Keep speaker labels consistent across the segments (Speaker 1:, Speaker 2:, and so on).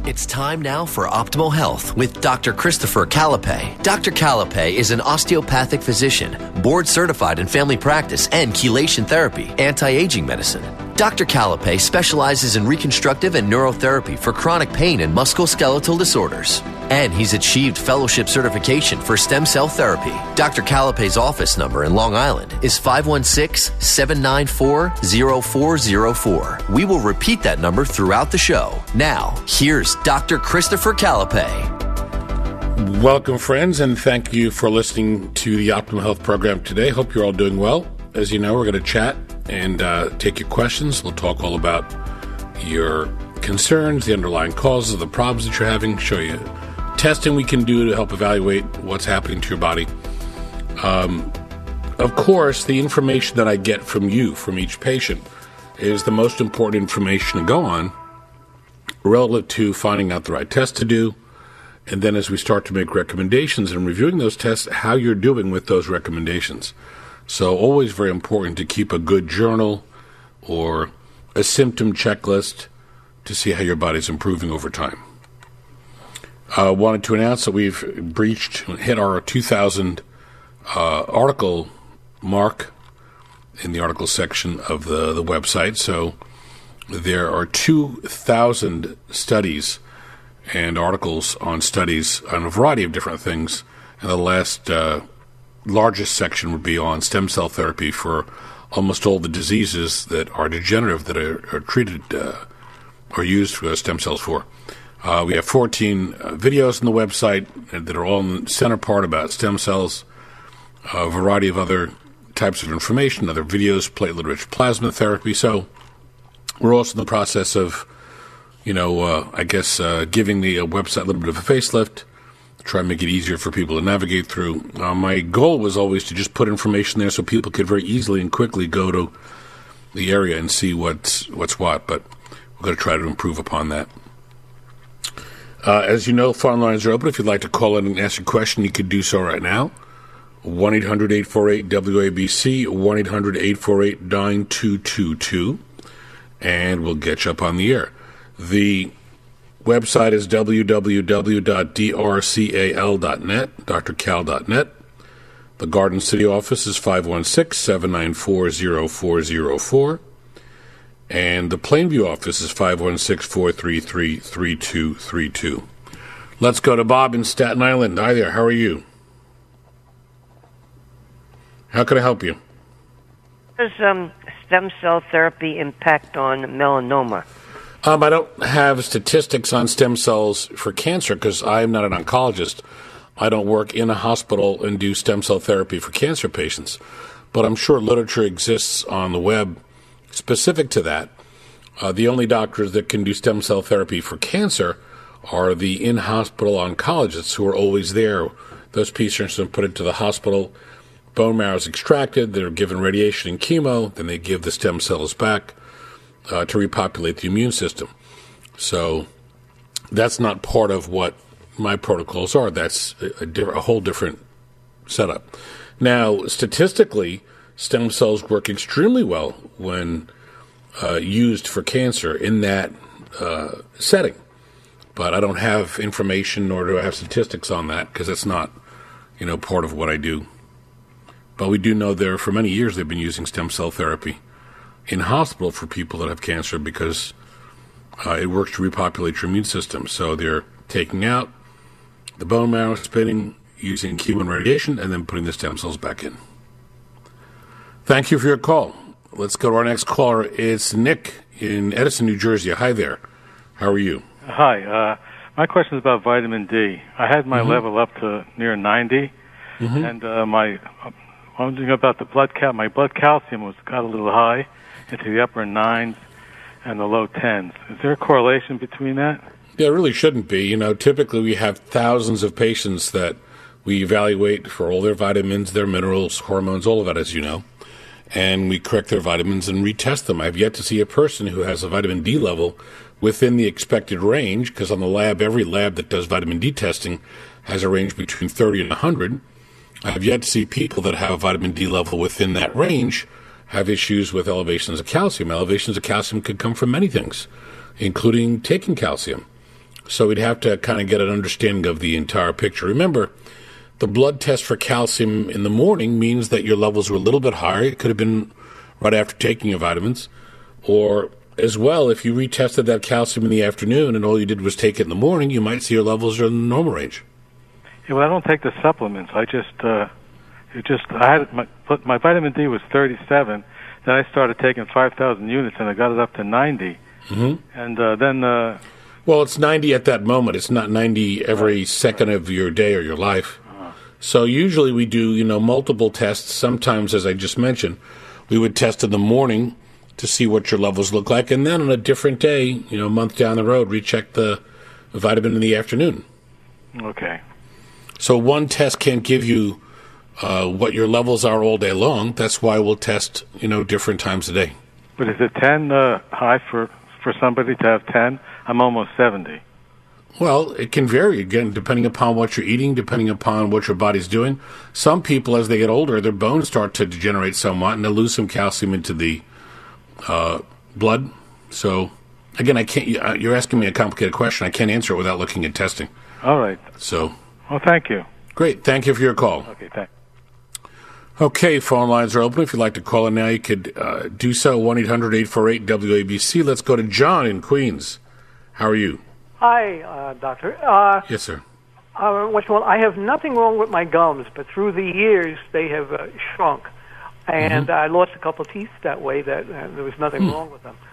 Speaker 1: It's time now for Optimal Health with Dr. Christopher Calapay. Dr. Calapay is an osteopathic physician, board certified in family practice and chelation therapy, anti-aging medicine. Dr. Calapay specializes in reconstructive and neurotherapy for chronic pain and musculoskeletal disorders. And he's achieved fellowship certification for stem cell therapy. Dr. Calapay's office number in Long Island is 516-794-0404. We will repeat that number throughout the show. Now, here's Dr. Christopher Calapay.
Speaker 2: Welcome, friends, and thank you for listening to the Optimal Health program today. Hope you're all doing well. As you know, we're going to chat and take your questions. We'll talk all about your concerns, the underlying causes of the problems that you're having, show you testing we can do to help evaluate what's happening to your body. Of course, the information that I get from you, from each patient, is the most important information to go on relative to finding out the right test to do, and then as we start to make recommendations and reviewing those tests, how you're doing with those recommendations. So always very important to keep a good journal or a symptom checklist to see how your body's improving over time. I wanted to announce that we've hit our 2,000 article mark in the article section of the website. So there are 2,000 studies and articles on studies on a variety of different things. And the last largest section would be on stem cell therapy for almost all the diseases that are degenerative that are treated or used stem cells for. We have 14 videos on the website that are all in the center part about stem cells, a variety of other types of information, other videos, platelet-rich plasma therapy. So we're also in the process of, giving the website a little bit of a facelift, try and make it easier for people to navigate through. My goal was always to just put information there so people could very easily and quickly go to the area and see what's what, but we're going to try to improve upon that. As you know, phone lines are open. If you'd like to call in and ask a question, you could do so right now. 1-800-848-WABC, 1-800-848-9222, and we'll get you up on the air. The website is www.drcal.net, drcal.net. The Garden City office is 516-794-0404. And the Plainview office is 516-433-3232. Let's go to Bob in Staten Island. Hi there. How are you? How can I help you?
Speaker 3: How does stem cell therapy impact on melanoma?
Speaker 2: I don't have statistics on stem cells for cancer because I'm not an oncologist. I don't work in a hospital and do stem cell therapy for cancer patients. But I'm sure literature exists on the web specific to that. The only doctors that can do stem cell therapy for cancer are the in-hospital oncologists who are always there. Those patients are put into the hospital, bone marrow is extracted, they're given radiation and chemo, then they give the stem cells back to repopulate the immune system. So that's not part of what my protocols are. That's a whole different setup. Now, statistically, stem cells work extremely well when used for cancer in that setting. But I don't have information nor do I have statistics on that because that's not, part of what I do. But we do know for many years they've been using stem cell therapy in hospital for people that have cancer because it works to repopulate your immune system. So they're taking out the bone marrow, spinning, using chemo and radiation, and then putting the stem cells back in. Thank you for your call. Let's go to our next caller. It's Nick in Edison, New Jersey. Hi there. How are you?
Speaker 4: Hi. My question is about vitamin D. I had my level up to near 90, and I'm wondering about the blood count. My blood calcium got a little high into the upper 9s and the low 10s. Is there a correlation between that?
Speaker 2: Yeah, it really shouldn't be. Typically we have thousands of patients that we evaluate for all their vitamins, their minerals, hormones, all of that, as you know. And we correct their vitamins and retest them. I've yet to see a person who has a vitamin D level within the expected range, because on the lab, every lab that does vitamin D testing has a range between 30 and 100. I've yet to see people that have a vitamin D level within that range have issues with elevations of calcium. Elevations of calcium could come from many things, including taking calcium. So we'd have to kind of get an understanding of the entire picture. Remember, the blood test for calcium in the morning means that your levels were a little bit higher. It could have been right after taking your vitamins. Or as well, if you retested that calcium in the afternoon and all you did was take it in the morning, you might see your levels are in the normal range.
Speaker 4: Yeah, well, I don't take the supplements. I had my vitamin D was 37. Then I started taking 5,000 units, and I got it up to 90.
Speaker 2: Mm-hmm.
Speaker 4: And then...
Speaker 2: well, it's 90 at that moment. It's not 90 every second of your day or your life. So usually we do, multiple tests. Sometimes, as I just mentioned, we would test in the morning to see what your levels look like, and then on a different day, a month down the road, recheck the vitamin in the afternoon.
Speaker 4: Okay.
Speaker 2: So one test can't give you what your levels are all day long. That's why we'll test, different times a day.
Speaker 4: But is it 10 high for somebody to have 10? I'm almost 70.
Speaker 2: Well, it can vary, again, depending upon what you're eating, depending upon what your body's doing. Some people, as they get older, their bones start to degenerate somewhat, and they lose some calcium into the blood. So, again, I can't. You're asking me a complicated question. I can't answer it without looking at testing.
Speaker 4: All right.
Speaker 2: So.
Speaker 4: Well, thank you.
Speaker 2: Great. Thank you for your call.
Speaker 4: Okay, thanks.
Speaker 2: Okay, phone lines are open. If you'd like to call in now, you could do so, 1-800-848-WABC. Let's go to John in Queens. How are you?
Speaker 5: Hi, doctor.
Speaker 2: Yes, sir.
Speaker 5: I have nothing wrong with my gums, but through the years they have shrunk, and I lost a couple of teeth that way. That there was nothing wrong with them.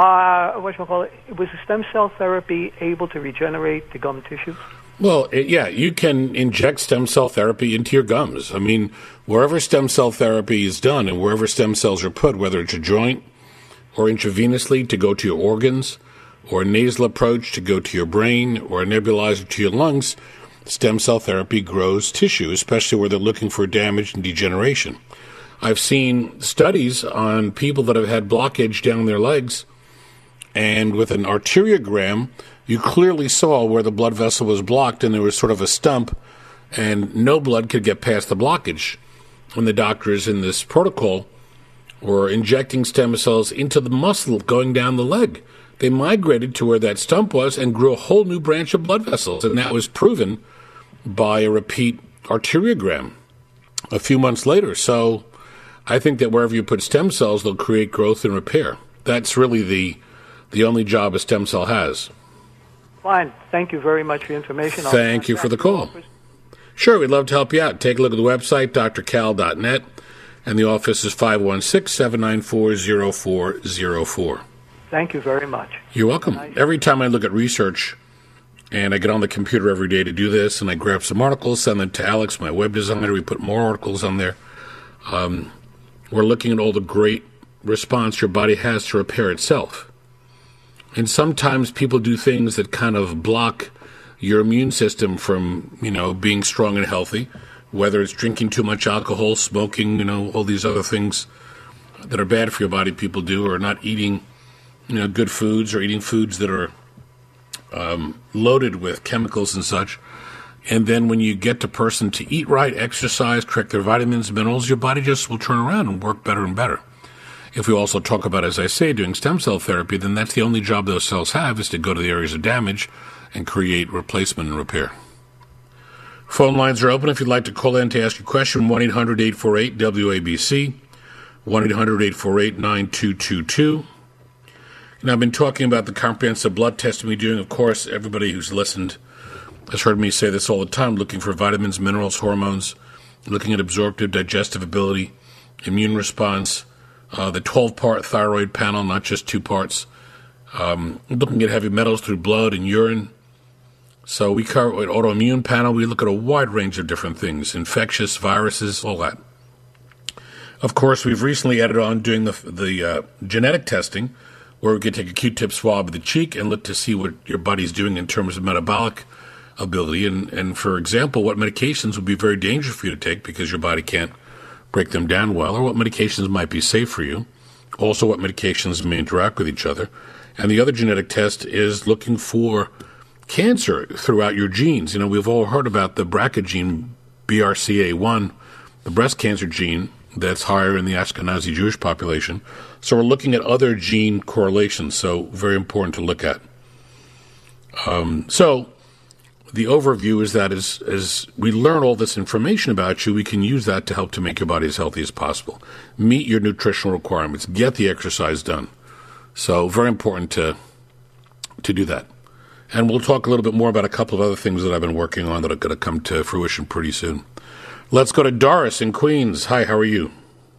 Speaker 5: Was the stem cell therapy able to regenerate the gum tissues?
Speaker 2: Well, yeah, you can inject stem cell therapy into your gums. I mean, wherever stem cell therapy is done and wherever stem cells are put, whether it's a joint or intravenously to go to your organs, or a nasal approach to go to your brain, or a nebulizer to your lungs, stem cell therapy grows tissue, especially where they're looking for damage and degeneration. I've seen studies on people that have had blockage down their legs, and with an arteriogram, you clearly saw where the blood vessel was blocked, and there was sort of a stump, and no blood could get past the blockage. When the doctors in this protocol were injecting stem cells into the muscle going down the leg, they migrated to where that stump was and grew a whole new branch of blood vessels, and that was proven by a repeat arteriogram a few months later. So I think that wherever you put stem cells, they'll create growth and repair. That's really the only job a stem cell has.
Speaker 5: Fine. Thank you very much for your information.
Speaker 2: Thank you for the call. Sure, we'd love to help you out. Take a look at the website, drcal.net, and the office is 516-794-0404.
Speaker 5: Thank you very much.
Speaker 2: You're welcome. Every time I look at research, and I get on the computer every day to do this, and I grab some articles, send them to Alex, my web designer, we put more articles on there. We're looking at all the great response your body has to repair itself. And sometimes people do things that kind of block your immune system from, being strong and healthy, whether it's drinking too much alcohol, smoking, all these other things that are bad for your body people do, or not eating good foods, or eating foods that are loaded with chemicals and such. And then when you get the person to eat right, exercise, correct their vitamins, minerals, your body just will turn around and work better and better. If we also talk about, as I say, doing stem cell therapy, then that's the only job those cells have, is to go to the areas of damage and create replacement and repair. Phone lines are open if you'd like to call in to ask your question, 1-800-848-WABC, 1-800-848-9222. And I've been talking about the comprehensive blood testing we're doing. Of course, everybody who's listened has heard me say this all the time, looking for vitamins, minerals, hormones, looking at absorptive, digestive ability, immune response, the 12-part thyroid panel, not just 2 parts, looking at heavy metals through blood and urine. So we cover an autoimmune panel. We look at a wide range of different things, infectious, viruses, all that. Of course, we've recently added on doing the genetic testing, where we can take a Q-tip swab of the cheek and look to see what your body's doing in terms of metabolic ability. And for example, what medications would be very dangerous for you to take because your body can't break them down well, or what medications might be safe for you. Also, what medications may interact with each other. And the other genetic test is looking for cancer throughout your genes. We've all heard about the BRCA gene, BRCA1, the breast cancer gene that's higher in the Ashkenazi Jewish population. So we're looking at other gene correlations, so very important to look at. So the overview is that as we learn all this information about you, we can use that to help to make your body as healthy as possible. Meet your nutritional requirements. Get the exercise done. So very important to do that. And we'll talk a little bit more about a couple of other things that I've been working on that are going to come to fruition pretty soon. Let's go to Doris in Queens. Hi, how are you?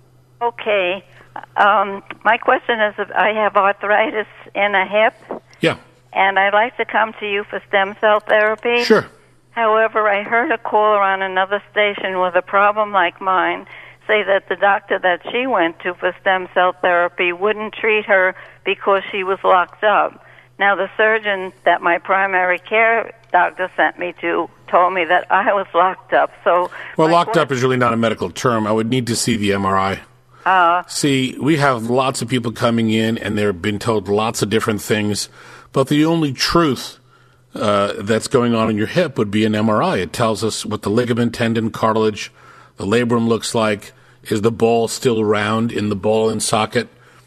Speaker 6: Okay. My question is, I have arthritis in a hip.
Speaker 2: Yeah.
Speaker 6: And I'd like to come to you for stem cell therapy.
Speaker 2: Sure.
Speaker 6: However, I heard a caller on another station with a problem like mine say that the doctor that she went to for stem cell therapy wouldn't treat her because she was locked up. Now, the surgeon that my primary care doctor sent me to told me that I was locked up. So,
Speaker 2: well, locked up is really not a medical term. I would need to see the MRI. See, we have lots of people coming in, and they've been told lots of different things. But the only truth that's going on in your hip would be an MRI. It tells us what the ligament, tendon, cartilage, the labrum looks like. Is the ball still round in the ball and socket?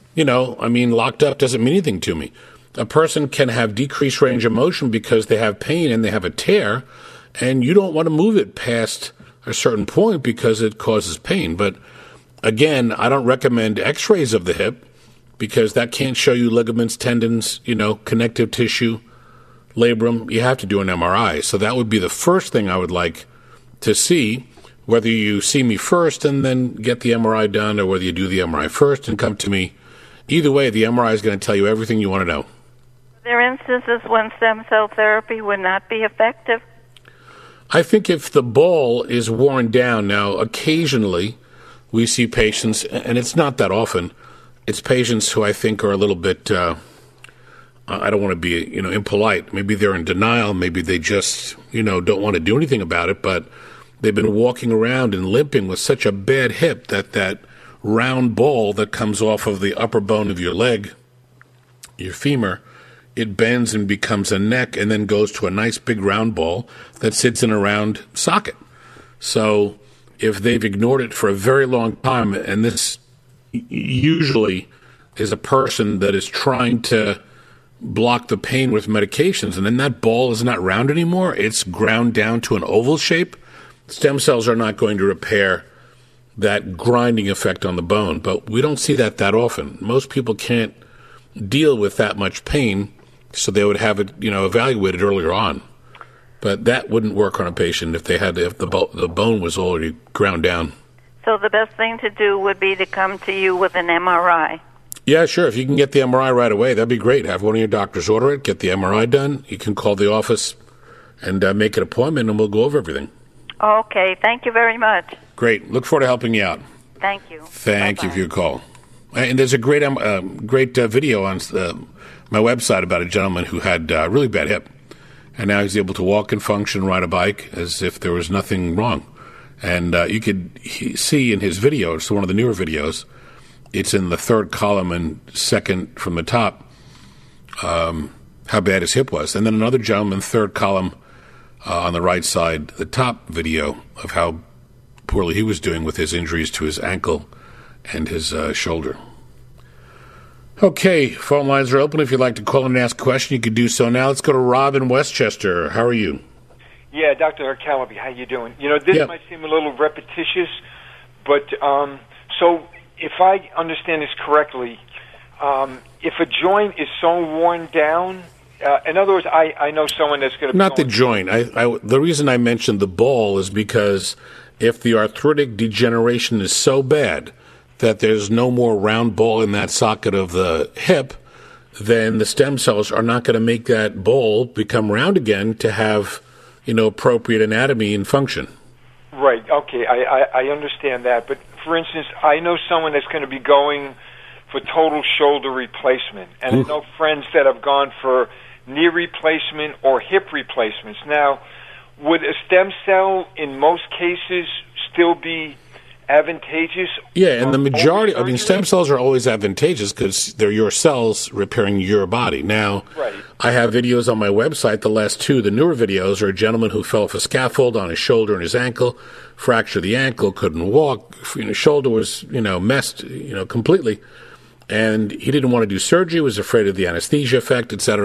Speaker 2: Locked up doesn't mean anything to me. A person can have decreased range of motion because they have pain and they have a tear, and you don't want to move it past a certain point because it causes pain. But again, I don't recommend x-rays of the hip because that can't show you ligaments, tendons, connective tissue, labrum. You have to do an MRI. So that would be the first thing I would like to see, whether you see me first and then get the MRI done or whether you do the MRI first and come to me. Either way, the MRI is going to tell you everything you want to know.
Speaker 6: Are there instances when stem cell therapy would not be effective?
Speaker 2: I think if the ball is worn down, now occasionally we see patients, and it's not that often, it's patients who I think are a little bit, I don't want to be, impolite. Maybe they're in denial. Maybe they just, don't want to do anything about it, but they've been walking around and limping with such a bad hip that round ball that comes off of the upper bone of your leg, your femur, it bends and becomes a neck and then goes to a nice big round ball that sits in a round socket. So if they've ignored it for a very long time, and this usually is a person that is trying to block the pain with medications, and then that ball is not round anymore, it's ground down to an oval shape, stem cells are not going to repair that grinding effect on the bone. But we don't see that often. Most people can't deal with that much pain, so they would have it, evaluated earlier on. But that wouldn't work on a patient if the bone was already ground down.
Speaker 6: So the best thing to do would be to come to you with an MRI.
Speaker 2: Yeah, sure. If you can get the MRI right away, that'd be great. Have one of your doctors order it, get the MRI done. You can call the office and make an appointment, and we'll go over everything.
Speaker 6: Okay. Thank you very much.
Speaker 2: Great. Look forward to helping you out.
Speaker 6: Thank you.
Speaker 2: Thank you for your call. And there's a great video on my website about a gentleman who had a really bad hip, and now he's able to walk and function, ride a bike as if there was nothing wrong. And you could see in his video, it's one of the newer videos, it's in the third column and second from the top, how bad his hip was. And then another gentleman, third column on the right side, the top video of how poorly he was doing with his injuries to his ankle and his shoulder. Okay, phone lines are open. If you'd like to call in and ask a question, you can do so now. Let's go to Rob in Westchester. How are you?
Speaker 7: Yeah, Dr. Calaby, how you doing? This might seem a little repetitious, but so if I understand this correctly, if a joint is so worn down, in other words, I know someone that's going to be...
Speaker 2: Not the joint. The reason I mentioned the ball is because if the arthritic degeneration is so bad that there's no more round ball in that socket of the hip, then the stem cells are not going to make that ball become round again to have, appropriate anatomy and function.
Speaker 7: Right. Okay. I understand that. But for instance, I know someone that's going to be going for total shoulder replacement, and I know friends that have gone for knee replacement or hip replacements. Now, would a stem cell in most cases still be advantageous?
Speaker 2: Yeah, and the majority, stem cells are always advantageous because they're your cells repairing your body. Now, I have videos on my website. The last two, the newer videos, are a gentleman who fell off a scaffold on his shoulder and his ankle, fractured the ankle, couldn't walk, shoulder was, messed, completely. And he didn't want to do surgery, was afraid of the anesthesia effect, etc.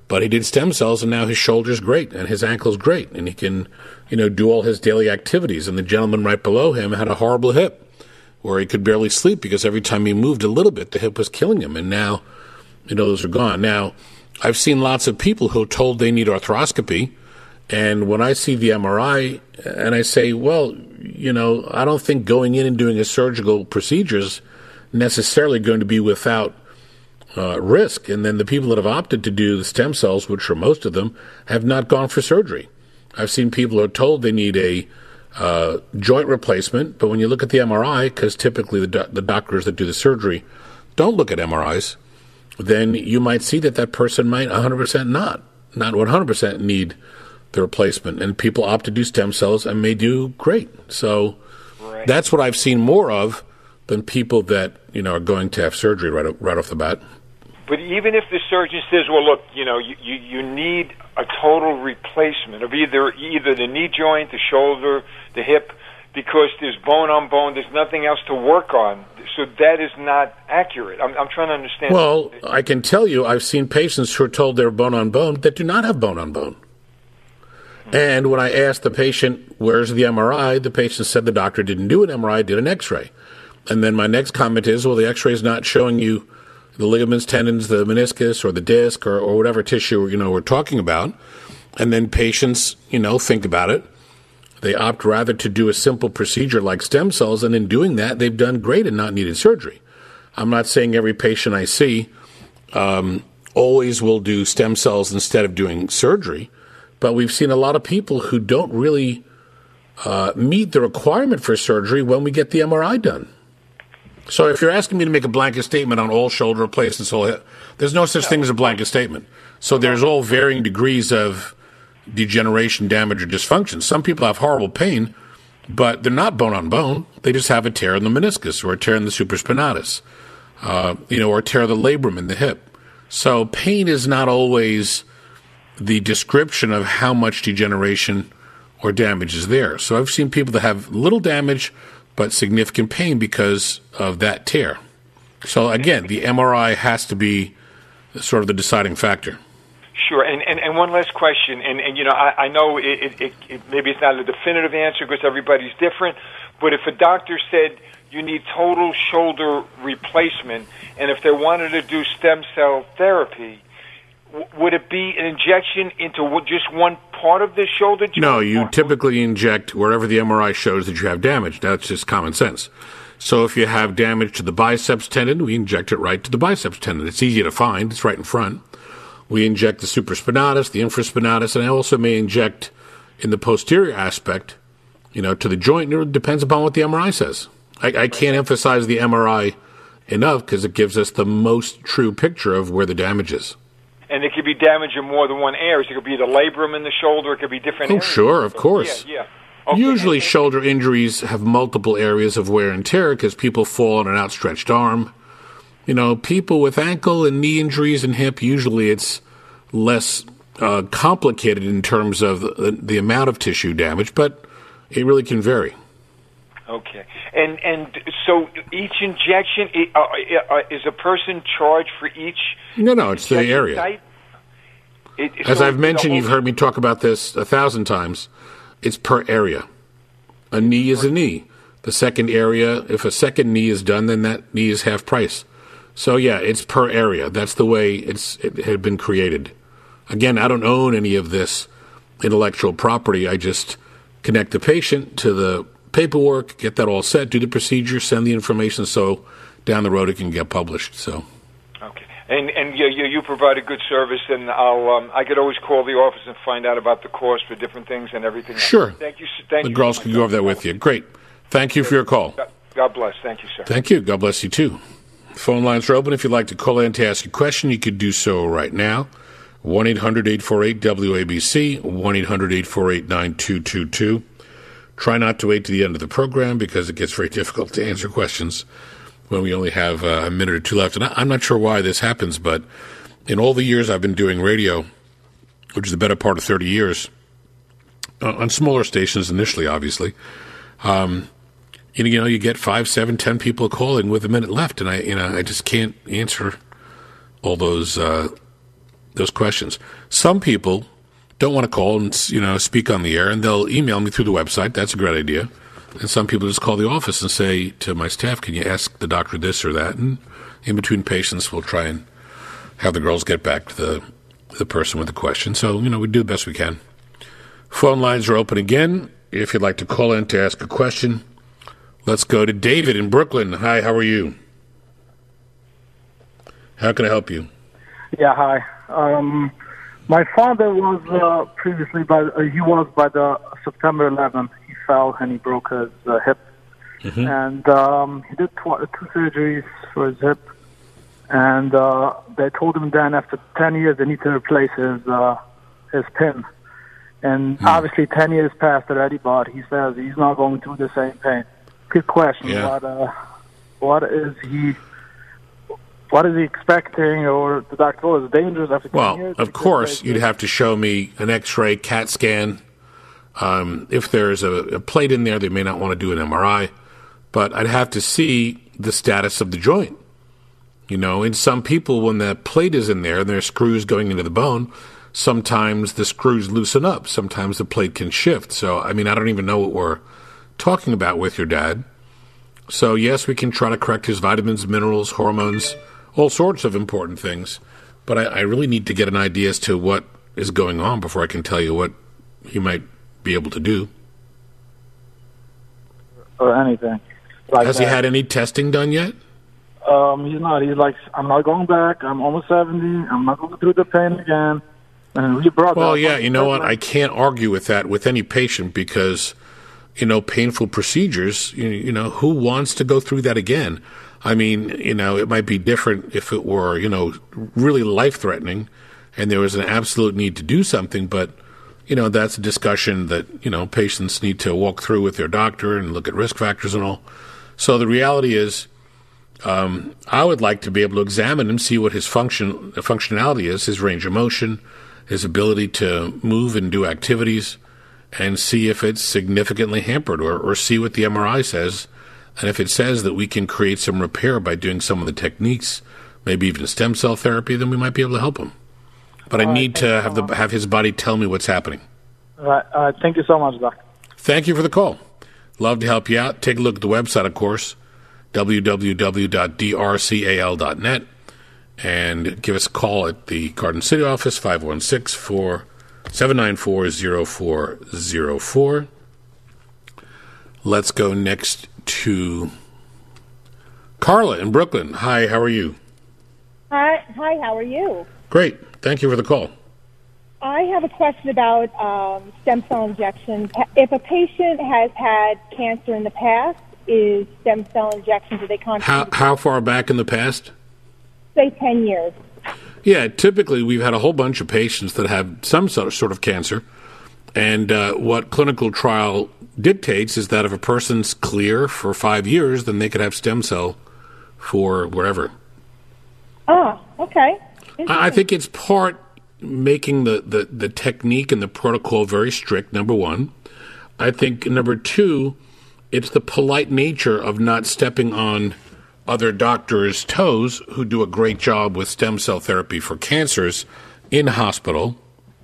Speaker 2: But he did stem cells, and now his shoulder's great, and his ankle's great, and he can, do all his daily activities. And the gentleman right below him had a horrible hip, where he could barely sleep because every time he moved a little bit, the hip was killing him. And now, those are gone. Now, I've seen lots of people who are told they need arthroscopy, and when I see the MRI, and I say, well, I don't think going in and doing a surgical procedure is necessarily going to be without risk. And then the people that have opted to do the stem cells, which are most of them, have not gone for surgery. I've seen people who are told they need a joint replacement, but when you look at the MRI, because typically the doctors that do the surgery don't look at MRIs, then you might see that person might 100% not 100% need the replacement. And people opt to do stem cells and may do great. So That's what I've seen more of than people that, are going to have surgery right off the bat.
Speaker 7: But even if the surgeon says, well, look, you need a total replacement of either the knee joint, the shoulder, the hip, because there's bone on bone, there's nothing else to work on. So that is not accurate. I'm trying to understand.
Speaker 2: Well, I can tell you I've seen patients who are told they're bone on bone that do not have bone on bone. And when I asked the patient, where's the MRI, the patient said the doctor didn't do an MRI, did an X-ray. And then my next comment is, well, the X-ray is not showing you the ligaments, tendons, the meniscus, or the disc, or whatever tissue, we're talking about. And then patients, think about it. They opt rather to do a simple procedure like stem cells, and in doing that, they've done great and not needed surgery. I'm not saying every patient I see always will do stem cells instead of doing surgery, but we've seen a lot of people who don't really meet the requirement for surgery when we get the MRI done. So if you're asking me to make a blanket statement on all shoulder replacements, there's no such thing as a blanket statement. So there's all varying degrees of degeneration, damage, or dysfunction. Some people have horrible pain, but they're not bone on bone. They just have a tear in the meniscus or a tear in the supraspinatus, or a tear of the labrum in the hip. So pain is not always the description of how much degeneration or damage is there. So I've seen people that have little damage but significant pain because of that tear. So again, the MRI has to be sort of the deciding factor.
Speaker 7: Sure, and one last question, and I know it maybe it's not a definitive answer because everybody's different, but if a doctor said you need total shoulder replacement, and if they wanted to do stem cell therapy, would it be an injection into just one part of the shoulder joint?
Speaker 2: No, you typically inject wherever the MRI shows that you have damage. That's just common sense. So if you have damage to the biceps tendon, we inject it right to the biceps tendon. It's easy to find. It's right in front. We inject the supraspinatus, the infraspinatus, and I also may inject in the posterior aspect, to the joint. It depends upon what the MRI says. I can't emphasize the MRI enough because it gives us the most true picture of where the damage is.
Speaker 7: And it could be damage in more than one area. So it could be the labrum in the shoulder. It could be different areas.
Speaker 2: Oh, sure, of course.
Speaker 7: Yeah. Okay.
Speaker 2: Usually shoulder injuries have multiple areas of wear and tear because people fall on an outstretched arm. People with ankle and knee injuries and hip, usually it's less complicated in terms of the amount of tissue damage, but it really can vary.
Speaker 7: Okay. And so each injection, is a person charged for each?
Speaker 2: No, it's the area. As I've mentioned, you've heard me talk about this 1,000 times. It's per area. A knee is a knee. The second area, if a second knee is done, then that knee is half price. So, yeah, it's per area. That's the way it had been created. Again, I don't own any of this intellectual property. I just connect the patient to the paperwork, get that all set, do the procedure, send the information so down the road it can get published. So.
Speaker 7: Okay. And you provide a good service, and I could always call the office and find out about the cost for different things and everything.
Speaker 2: Sure.
Speaker 7: Thank you.
Speaker 2: The girls can go over that with you. Great. Thank you for your call.
Speaker 7: God bless. Thank you, sir.
Speaker 2: Thank you. God bless you, too. Phone lines are open. If you'd like to call in to ask a question, you could do so right now. 1-800-848-WABC, 1-800-848-9222. Try not to wait to the end of the program because it gets very difficult to answer questions when we only have a minute or two left. And I'm not sure why this happens, but in all the years I've been doing radio, which is the better part of 30 years, on smaller stations initially, obviously, you get 5, 7, 10 people calling with a minute left, and I just can't answer all those those questions. Some people don't want to call and speak on the air, and they'll email me through the website. That's a great idea. And some people just call the office and say to my staff, "Can you ask the doctor this or that?" And in between patients, we'll try and have the girls get back to the person with the question. So we do the best we can. Phone lines are open again. If you'd like to call in to ask a question, let's go to David in Brooklyn. Hi, how are you? How can I help you?
Speaker 8: Yeah, hi. My father was previously by the September 11th. He fell and he broke his hip, and he did two surgeries for his hip. And they told him then after 10 years they need to replace his pin. And obviously 10 years passed already, but he says he's not going through the same pain. Good question. Yeah. What is he expecting, or the doctor is dangerous after 10 years?
Speaker 2: Well, of course, you'd have to show me an X-ray, CAT scan. If there's a plate in there, they may not want to do an MRI. But I'd have to see the status of the joint. In some people, when the plate is in there and there's screws going into the bone, sometimes the screws loosen up. Sometimes the plate can shift. So, I don't even know what we're talking about with your dad. So, yes, we can try to correct his vitamins, minerals, hormones, all sorts of important things. But I really need to get an idea as to what is going on before I can tell you what he might be able to do.
Speaker 8: Or anything.
Speaker 2: Has he had any testing done yet?
Speaker 8: He's not. He's like, I'm not going back. I'm almost 70. I'm not going through the pain again. And we brought.
Speaker 2: Well, yeah, you know what? I can't argue with that with any patient because, painful procedures. Who wants to go through that again? It might be different if it were, really life-threatening, and there was an absolute need to do something. But, that's a discussion that patients need to walk through with their doctor and look at risk factors and all. So the reality is. I would like to be able to examine him, see what his functionality is, his range of motion, his ability to move and do activities, and see if it's significantly hampered, or see what the MRI says. And if it says that we can create some repair by doing some of the techniques, maybe even stem cell therapy, then we might be able to help him. But I need to have his body tell me what's happening.
Speaker 8: All right. Thank you so much, Doc.
Speaker 2: Thank you for the call. Love to help you out. Take a look at the website, of course. www.drcal.net, and give us a call at the Garden City office, 516-794-0404. Let's go next to Carla in Brooklyn. Hi, how are you?
Speaker 9: Hi, how are you?
Speaker 2: Great. Thank you for the call.
Speaker 9: I have a question about stem cell injections. If a patient has had cancer in the past, is stem cell injections, do they contribute?
Speaker 2: How far back in the past?
Speaker 9: Say 10 years.
Speaker 2: Yeah, typically we've had a whole bunch of patients that have some sort of cancer, and what clinical trial dictates is that if a person's clear for 5 years, then they could have stem cell for wherever.
Speaker 9: Oh, okay.
Speaker 2: I think it's part making the technique and the protocol very strict, number one. I think, number two, it's the polite nature of not stepping on other doctors' toes who do a great job with stem cell therapy for cancers in hospital.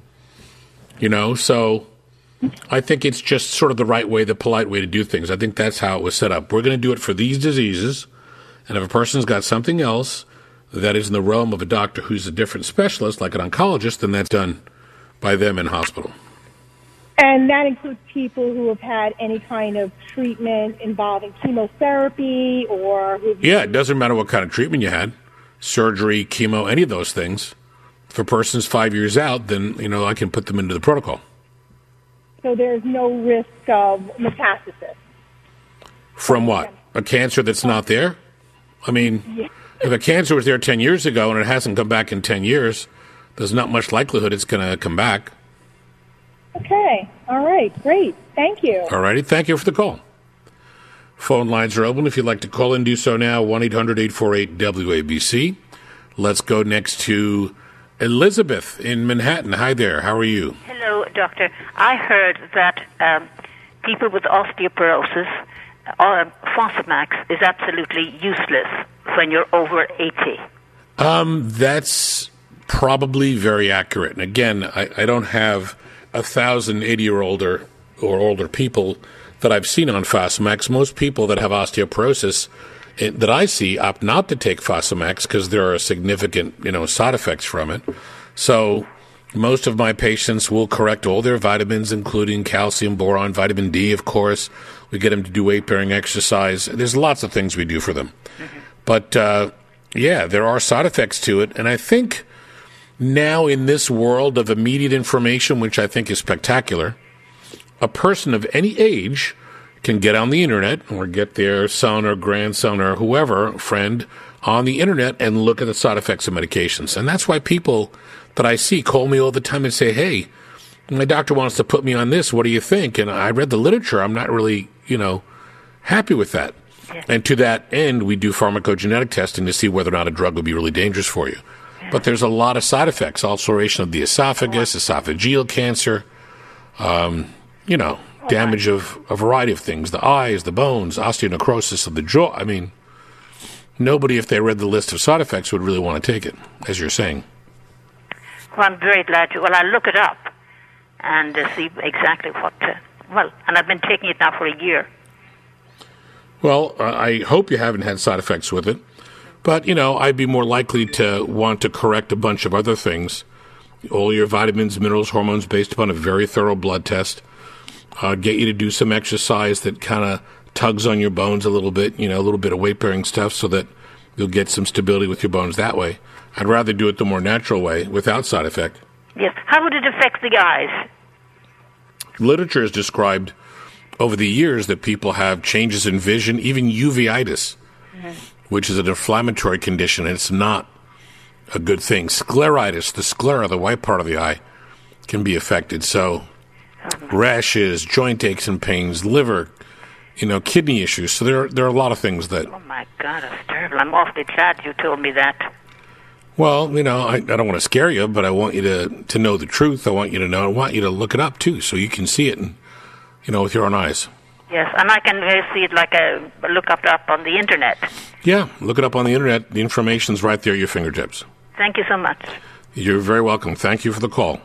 Speaker 2: So I think it's just sort of the right way, the polite way to do things. I think that's how it was set up. We're going to do it for these diseases, and if a person's got something else that is in the realm of a doctor who's a different specialist, like an oncologist, then that's done by them in hospital.
Speaker 9: And that includes people who have had any kind of treatment involving chemotherapy or...
Speaker 2: Yeah, it doesn't matter what kind of treatment you had. Surgery, chemo, any of those things. If a person's 5 years out, then, I can put them into the protocol.
Speaker 9: So there's no risk of metastasis?
Speaker 2: From what? A cancer that's not there? If a cancer was there 10 years ago and it hasn't come back in 10 years, there's not much likelihood it's going to come back.
Speaker 9: Okay. All right. Great. Thank you.
Speaker 2: All righty. Thank you for the call. Phone lines are open. If you'd like to call in, do so now, 1-800-848-WABC. Let's go next to Elizabeth in Manhattan. Hi there. How are you?
Speaker 10: Hello, doctor. I heard that people with osteoporosis, Fosamax, is absolutely useless when you're over 80.
Speaker 2: That's probably very accurate. And again, I don't have 1,000 80-year-old or older people that I've seen on Fosamax. Most people that have osteoporosis that I see opt not to take Fosamax because there are significant, side effects from it. So most of my patients will correct all their vitamins, including calcium, boron, vitamin D, of course. We get them to do weight-bearing exercise. There's lots of things we do for them. Mm-hmm. But, there are side effects to it. And I think now in this world of immediate information, which I think is spectacular, a person of any age can get on the internet or get their son or grandson or whoever, friend, on the internet and look at the side effects of medications. And that's why people that I see call me all the time and say, hey, my doctor wants to put me on this. What do you think? And I read the literature. I'm not really, happy with that. Yeah. And to that end, we do pharmacogenetic testing to see whether or not a drug would be really dangerous for you. Yeah. But there's a lot of side effects, ulceration of the esophagus, esophageal cancer, damage of a variety of things, the eyes, the bones, osteonecrosis of the jaw. I mean, nobody, if they read the list of side effects, would really want to take it, as you're saying.
Speaker 10: Well, I'm very glad to. Well, I'll look it up and see exactly what. And I've been taking it now for a year.
Speaker 2: Well, I hope you haven't had side effects with it. But, I'd be more likely to want to correct a bunch of other things. All your vitamins, minerals, hormones, based upon a very thorough blood test. Get you to do some exercise that kind of tugs on your bones a little bit, a little bit of weight-bearing stuff so that you'll get some stability with your bones that way. I'd rather do it the more natural way without side effect.
Speaker 10: Yes. How would it affect the eyes?
Speaker 2: Literature has described over the years that people have changes in vision, even uveitis, which is an inflammatory condition, and it's not a good thing. Scleritis, the sclera, the white part of the eye, can be affected. So rashes, joint aches and pains, liver, kidney issues. So there are a lot of things that...
Speaker 10: Oh, my God, that's terrible. I'm awfully glad you told me that.
Speaker 2: Well, I don't want to scare you, but I want you to know the truth. I want you to know. I want you to look it up, too, so you can see it and, with your own eyes.
Speaker 10: Yes, and I can see it like look up on the Internet.
Speaker 2: Yeah, look it up on the Internet. The information's right there at your fingertips.
Speaker 10: Thank you so much.
Speaker 2: You're very welcome. Thank you for the call.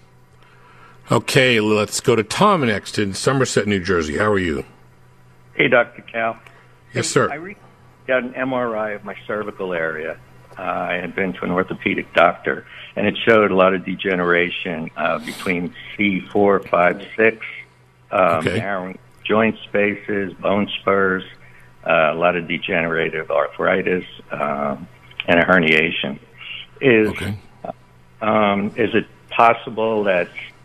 Speaker 2: Okay, let's go to Tom next in Somerset, New Jersey. How are you?
Speaker 11: Hey, Dr. Cal.
Speaker 2: Yes, sir.
Speaker 11: I recently got an MRI of my cervical area. I had been to an orthopedic doctor, and it showed a lot of degeneration between C4, 5, 6, narrowing joint spaces, bone spurs, a lot of degenerative arthritis, and a herniation. Is it possible that,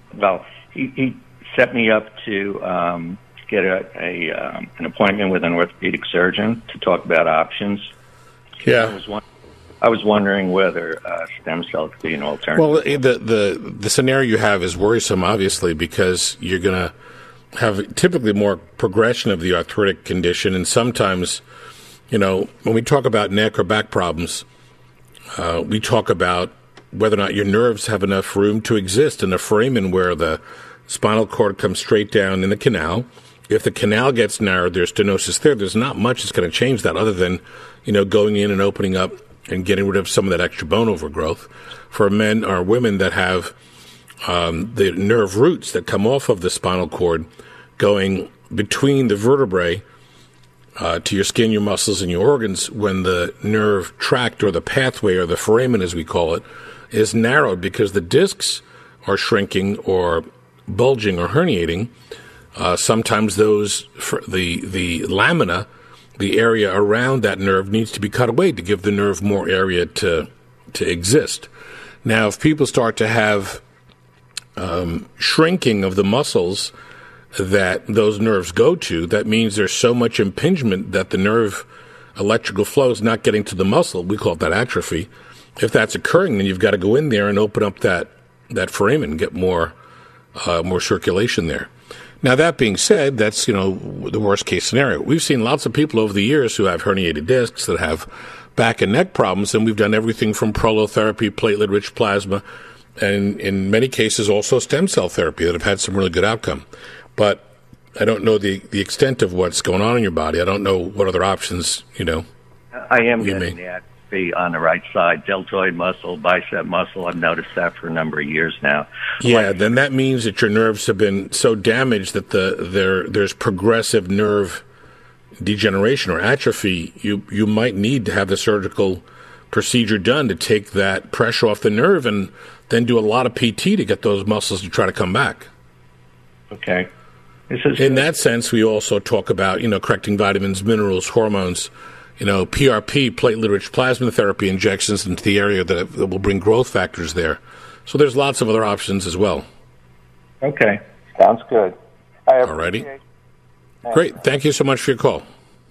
Speaker 11: he set me up to get an appointment with an orthopedic surgeon to talk about options.
Speaker 2: Yeah.
Speaker 11: I was wondering whether stem cell could be an alternative.
Speaker 2: Well, the scenario you have is worrisome, obviously, because you're going to have typically more progression of the arthritic condition, and sometimes, when we talk about neck or back problems, we talk about whether or not your nerves have enough room to exist in the foramen where the spinal cord comes straight down in the canal. If the canal gets narrowed, there's stenosis there. There's not much that's going to change that other than, going in and opening up and getting rid of some of that extra bone overgrowth. For men or women that have the nerve roots that come off of the spinal cord going between the vertebrae to your skin, your muscles, and your organs, when the nerve tract or the pathway or the foramen, as we call it, is narrowed because the discs are shrinking or bulging or herniating, sometimes the lamina, the area around that nerve, needs to be cut away to give the nerve more area to exist. Now, if people start to have shrinking of the muscles that those nerves go to, that means there's so much impingement that the nerve electrical flow is not getting to the muscle. We call it that atrophy. If that's occurring, then you've got to go in there and open up that foramen and get more circulation there. Now, that being said, that's, the worst case scenario. We've seen lots of people over the years who have herniated discs, that have back and neck problems, and we've done everything from prolotherapy, platelet-rich plasma, and in many cases also stem cell therapy that have had some really good outcome. But I don't know the extent of what's going on in your body. I don't know what other options,
Speaker 11: I am getting that atrophy on the right side, deltoid muscle, bicep muscle. I've noticed that for a number of years now.
Speaker 2: Yeah, then that means that your nerves have been so damaged that there's progressive nerve degeneration or atrophy. You might need to have the surgical procedure done to take that pressure off the nerve and then do a lot of PT to get those muscles to try to come back.
Speaker 11: Okay.
Speaker 2: In that sense, we also talk about, correcting vitamins, minerals, hormones, PRP, platelet-rich plasma therapy injections into the area that will bring growth factors there. So there's lots of other options as well.
Speaker 11: Okay. Sounds good.
Speaker 2: All righty. Great. Thank you so much for your call.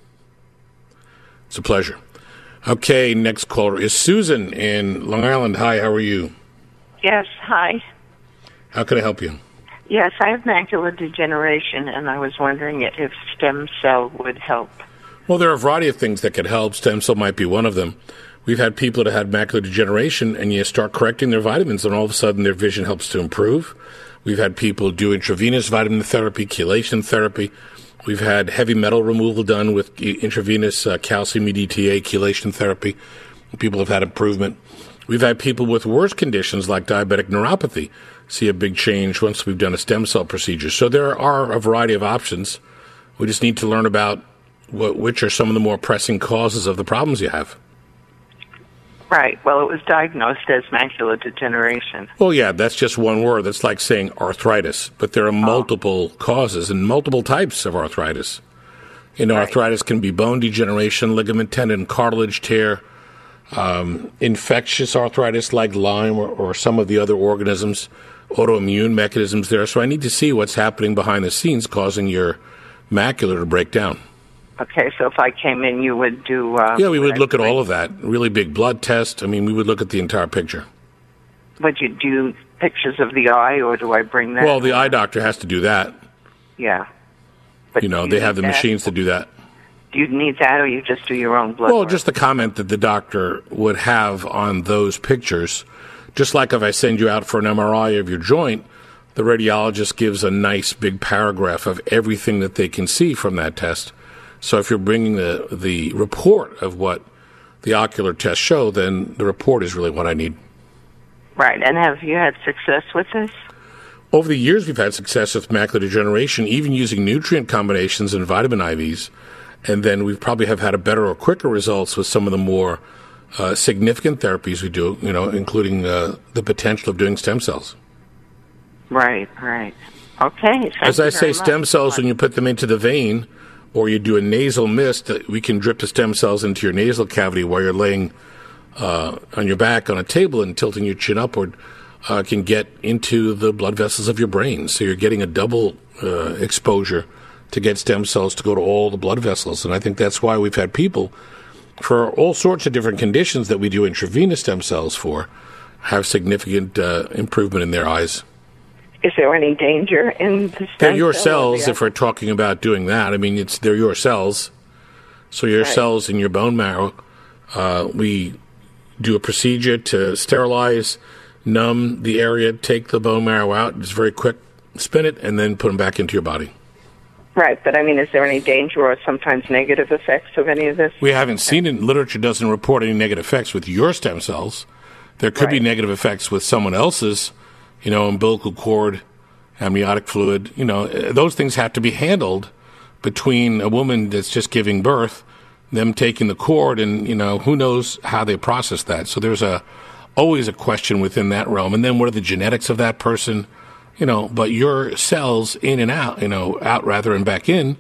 Speaker 2: It's a pleasure. Okay, next caller is Susan in Long Island. Hi, how are you?
Speaker 12: Yes, hi.
Speaker 2: How can I help you?
Speaker 12: Yes, I have macular degeneration, and I was wondering if stem cell would help.
Speaker 2: Well, there are a variety of things that could help. Stem cell might be one of them. We've had people that had macular degeneration, and you start correcting their vitamins, and all of a sudden their vision helps to improve. We've had people do intravenous vitamin therapy, chelation therapy. We've had heavy metal removal done with intravenous calcium EDTA chelation therapy. People have had improvement. We've had people with worse conditions like diabetic neuropathy see a big change once we've done a stem cell procedure. So there are a variety of options. We just need to learn about which are some of the more pressing causes of the problems you have.
Speaker 12: Right. Well, it was diagnosed as macular degeneration.
Speaker 2: Well, yeah, that's just one word. That's like saying arthritis. But there are multiple causes and multiple types of arthritis. Arthritis can be bone degeneration, ligament, tendon, cartilage tear, infectious arthritis like Lyme or some of the other organisms, autoimmune mechanisms there. So I need to see what's happening behind the scenes causing your macula to break down.
Speaker 12: Okay, so if I came in, you would do...
Speaker 2: yeah, we would look at all of that. Really big blood test. I mean, we would look at the entire picture.
Speaker 12: Would you do pictures of the eye, or do I bring that?
Speaker 2: Well, the eye doctor has to do that.
Speaker 12: Yeah. But
Speaker 2: they have the machines to do that.
Speaker 12: Do you need that, or you just do your own blood work?
Speaker 2: Just the comment that the doctor would have on those pictures. Just like if I send you out for an MRI of your joint, the radiologist gives a nice big paragraph of everything that they can see from that test. So if you're bringing the report of what the ocular tests show, then the report is really what I need.
Speaker 12: Right. And have you had success with this?
Speaker 2: Over the years, we've had success with macular degeneration, even using nutrient combinations and vitamin IVs. And then we probably have had a better or quicker results with some of the more significant therapies we do, including the potential of doing stem cells.
Speaker 12: Right. Okay.
Speaker 2: As I say, stem cells, when you put them into the vein, or you do a nasal mist, we can drip the stem cells into your nasal cavity while you're laying on your back on a table and tilting your chin upward, can get into the blood vessels of your brain. So you're getting a double exposure to get stem cells to go to all the blood vessels. And I think that's why we've had people, for all sorts of different conditions that we do intravenous stem cells for, have significant improvement in their eyes.
Speaker 12: Is there any danger in the stem
Speaker 2: They're your cells, if we're talking about doing that. I mean, they're your cells. So your cells in your bone marrow, we do a procedure to sterilize, numb the area, take the bone marrow out. It's very quick. Spin it, and then put them back into your body.
Speaker 12: Right, but I mean, is there any danger or sometimes negative effects of any of this?
Speaker 2: We haven't seen it. Literature doesn't report any negative effects with your stem cells. There could be negative effects with someone else's, umbilical cord, amniotic fluid. Those things have to be handled between a woman that's just giving birth, them taking the cord, and, who knows how they process that. So there's always a question within that realm. And then what are the genetics of that person? But your cells in and out, out rather and back in,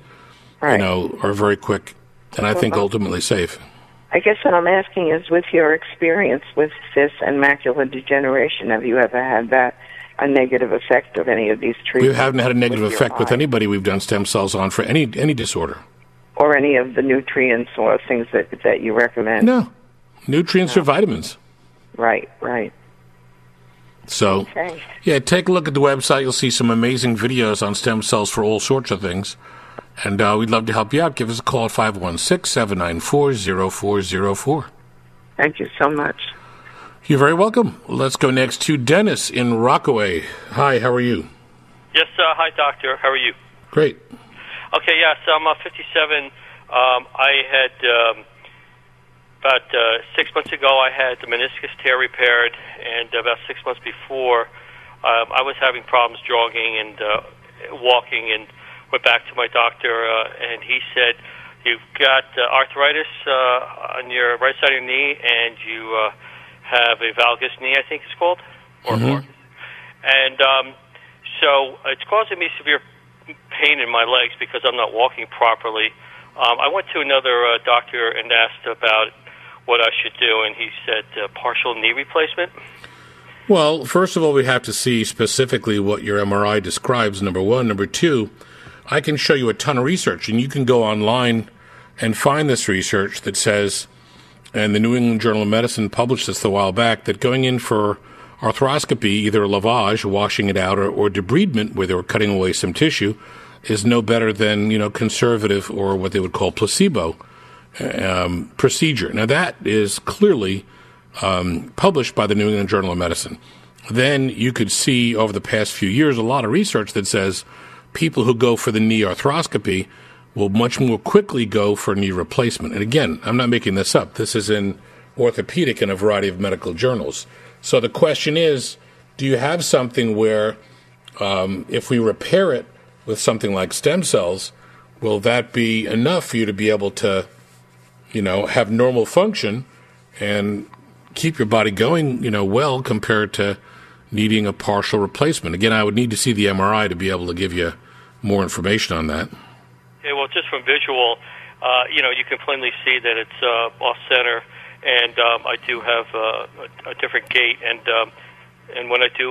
Speaker 2: are very quick and I think ultimately safe.
Speaker 12: I guess what I'm asking is, with your experience with this and macular degeneration, have you ever had a negative effect of any of these treatments?
Speaker 2: We haven't had a negative effect with anybody we've done stem cells on for any disorder.
Speaker 12: Or any of the nutrients or things that you recommend?
Speaker 2: No. Nutrients or vitamins.
Speaker 12: Right.
Speaker 2: So, take a look at the website. You'll see some amazing videos on stem cells for all sorts of things. And we'd love to help you out. Give us a call at 516-794-0404.
Speaker 12: Thank you so much.
Speaker 2: You're very welcome. Let's go next to Dennis in Rockaway. Hi, how are you?
Speaker 13: Yes, hi, doctor. How are you?
Speaker 2: Great.
Speaker 13: Okay, yes, I'm 57. I had about 6 months ago, I had the meniscus tear repaired, and about 6 months before, I was having problems jogging and walking, and went back to my doctor, and he said, you've got arthritis on your right side of your knee, and you have a valgus knee, I think it's called, or and so it's causing me severe pain in my legs because I'm not walking properly. I went to another doctor and asked about what I should do, and he said partial knee replacement.
Speaker 2: Well, first of all, we have to see specifically what your MRI describes, number one. Number two, I can show you a ton of research, and you can go online and find this research that says, and the New England Journal of Medicine published this a while back, that going in for arthroscopy, either lavage, washing it out, or debridement, where they were cutting away some tissue, is no better than, conservative or what they would call placebo procedure. Now, that is clearly published by the New England Journal of Medicine. Then you could see over the past few years a lot of research that says people who go for the knee arthroscopy will much more quickly go for knee replacement. And again, I'm not making this up. This is in orthopedic in a variety of medical journals. So the question is, do you have something where if we repair it with something like stem cells, will that be enough for you to be able to, have normal function and keep your body going, well, compared to needing a partial replacement? Again, I would need to see the MRI to be able to give you more information on that.
Speaker 13: Okay, well, just from visual, you can plainly see that it's off-center, and I do have a different gait, and when I do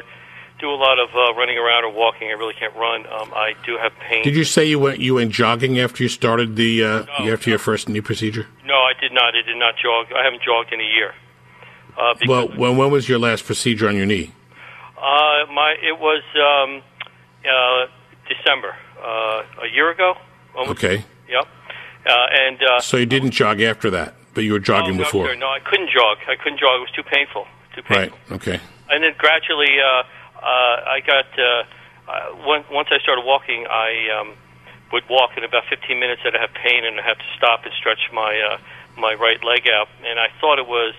Speaker 13: a lot of running around or walking, I really can't run. I do have pain.
Speaker 2: Did you say you went jogging after you started after your first knee procedure?
Speaker 13: No, I did not. I did not jog. I haven't jogged in a year.
Speaker 2: Well, when was your last procedure on your knee?
Speaker 13: It was December, a year ago. Almost.
Speaker 2: Okay.
Speaker 13: Yep.
Speaker 2: So you didn't jog after that, but you were jogging before.
Speaker 13: Sir, no, I couldn't jog. It was too painful.
Speaker 2: Right. Okay.
Speaker 13: And then gradually, I got once I started walking, I would walk in about 15 minutes. I'd have pain, and I'd have to stop and stretch my right leg out. And I thought it was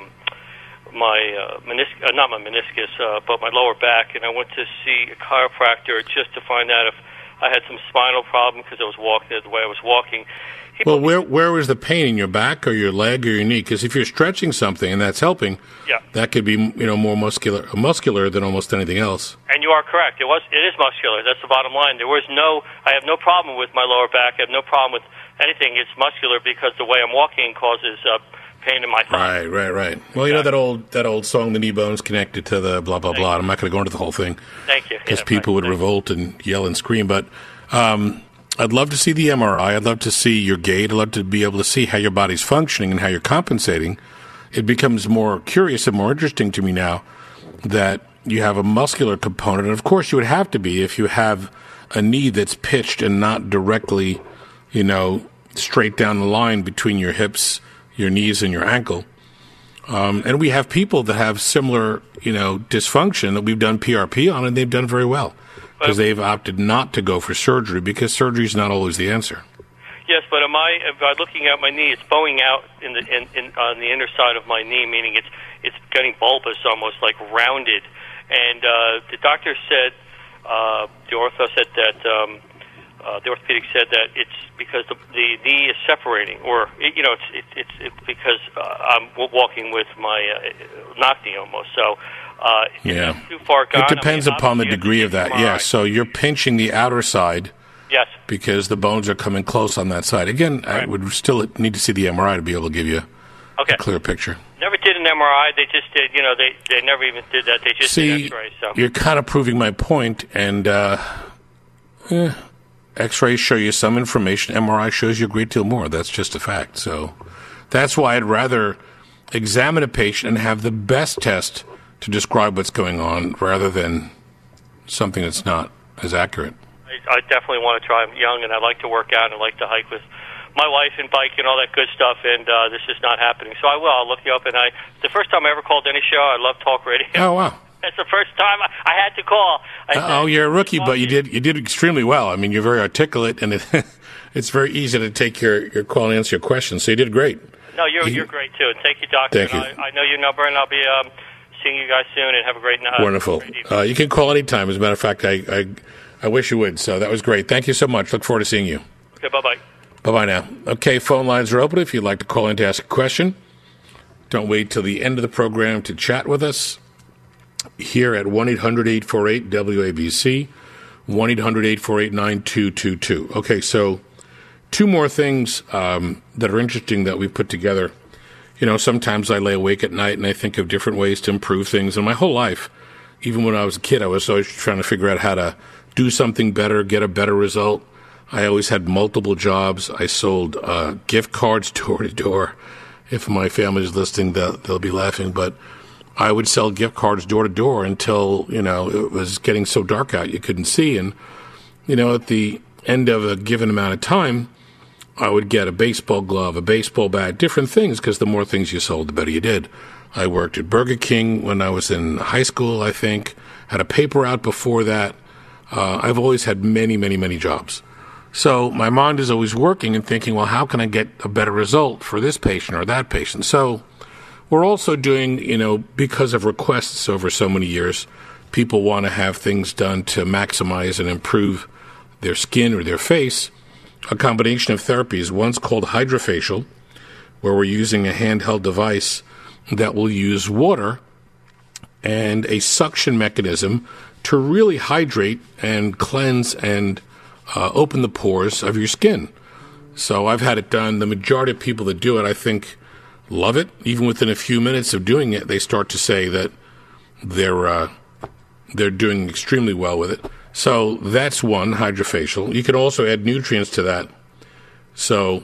Speaker 13: my meniscus, not my meniscus, but my lower back. And I went to see a chiropractor just to find out if I had some spinal problem because I was walking the way I was walking.
Speaker 2: Well, where was the pain, in your back or your leg or your knee? Because if you're stretching something and that's helping, that could be more muscular than almost anything else.
Speaker 13: And you are correct. It is muscular. That's the bottom line. I have no problem with my lower back. I have no problem with anything. It's muscular because the way I'm walking causes pain in my thigh.
Speaker 2: Right. Well, that old song, "The Knee Bone's Connected to the blah blah blah." I'm not going to go into the whole thing.
Speaker 13: Thank you.
Speaker 2: Because people would revolt and yell and scream, but. I'd love to see the MRI. I'd love to see your gait. I'd love to be able to see how your body's functioning and how you're compensating. It becomes more curious and more interesting to me now that you have a muscular component. And, of course, you would have to be if you have a knee that's pitched and not directly, straight down the line between your hips, your knees, and your ankle. And we have people that have similar, dysfunction that we've done PRP on, and they've done very well. Because they've opted not to go for surgery, because surgery is not always the answer.
Speaker 13: Yes, but by looking at my knee, it's bowing out on the inner side of my knee, meaning it's getting bulbous, almost like rounded. And the doctor said, the ortho said that the orthopedic said that it's because the knee is separating, or it's because I'm walking with my knock knee almost. So. Too far gone.
Speaker 2: It depends upon the degree of that. Yeah, so you're pinching the outer side.
Speaker 13: Yes.
Speaker 2: Because the bones are coming close on that side. Again, I would still need to see the MRI to be able to give you a clear picture.
Speaker 13: Never did an MRI. They just did. They never even did that. They just did X-ray. So
Speaker 2: you're kind of proving my point, and X-rays show you some information. MRI shows you a great deal more. That's just a fact. So that's why I'd rather examine a patient and have the best test to describe what's going on rather than something that's not as accurate.
Speaker 13: I definitely want to try. I'm young, and I like to work out, and I like to hike with my wife and bike and all that good stuff, and this is not happening. So I will. I'll look you up. And the first time I ever called any show, I love talk radio.
Speaker 2: Oh, wow.
Speaker 13: That's the first time I had to call.
Speaker 2: You're a rookie, but you did extremely well. I mean, you're very articulate, and it's very easy to take your call and answer your questions, so you did great.
Speaker 13: No, you're great too. And thank you, Doctor.
Speaker 2: Thank you.
Speaker 13: I know your number, and I'll be seeing you guys soon. And have a great night.
Speaker 2: Wonderful. You can call anytime. As a matter of fact, I wish you would. So that was great. Thank you so much. Look forward to seeing you.
Speaker 13: Okay. Bye bye.
Speaker 2: Bye bye now. Okay, phone lines are open if you'd like to call in to ask a question. Don't wait till the end of the program to chat with us. Here at 1-800-848-WABC, 1-800-848-9222. Okay, so two more things that are interesting that we put together. You know, sometimes I lay awake at night and I think of different ways to improve things. And my whole life, even when I was a kid, I was always trying to figure out how to do something better, get a better result. I always had multiple jobs. I sold gift cards door to door. If my family's listening, they'll be laughing. But I would sell gift cards door to door until, you know, it was getting so dark out you couldn't see. And, you know, at the end of a given amount of time, I would get a baseball glove, a baseball bat, different things, because the more things you sold, the better you did. I worked at Burger King when I was in high school, I think. Had a paper out before that. I've always had many, many, many jobs. So my mind is always working and thinking, well, how can I get a better result for this patient or that patient? So we're also doing, you know, because of requests over so many years, people want to have things done to maximize and improve their skin or their face. A combination of therapies. One's called hydrofacial, where we're using a handheld device that will use water and a suction mechanism to really hydrate and cleanse and open the pores of your skin. So I've had it done. The majority of people that do it, I think, love it. Even within a few minutes of doing it, they start to say that they're doing extremely well with it. So that's one, hydrofacial. You can also add nutrients to that. So